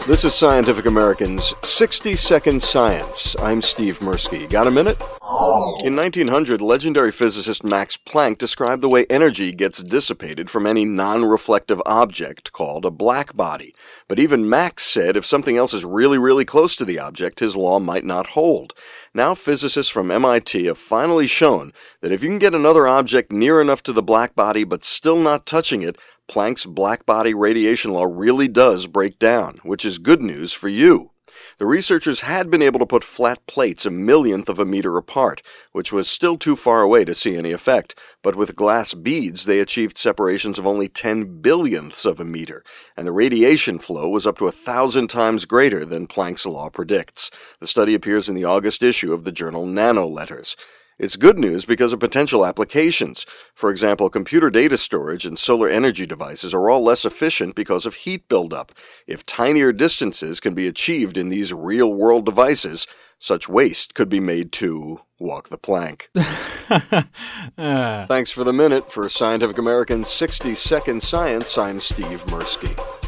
This is Scientific American's 60-Second Science. I'm Steve Mirsky. Got a minute? In 1900, legendary physicist Max Planck described the way energy gets dissipated from any non-reflective object called a black body. But even Max said if something else is really, really close to the object, his law might not hold. Now physicists from MIT have finally shown that if you can get another object near enough to the black body but still not touching it, Planck's black body radiation law really does break down, which is good news for you. The researchers had been able to put flat plates a millionth of a meter apart, which was still too far away to see any effect, but with glass beads they achieved separations of only 10 billionths of a meter, and the radiation flow was up to 1,000 times greater than Planck's law predicts. The study appears in the August issue of the journal Nanoletters. It's good news because of potential applications. For example, computer data storage and solar energy devices are all less efficient because of heat buildup. If tinier distances can be achieved in these real-world devices, such waste could be made to walk the plank. Thanks for the minute. For Scientific American's 60-Second Science, I'm Steve Mirsky.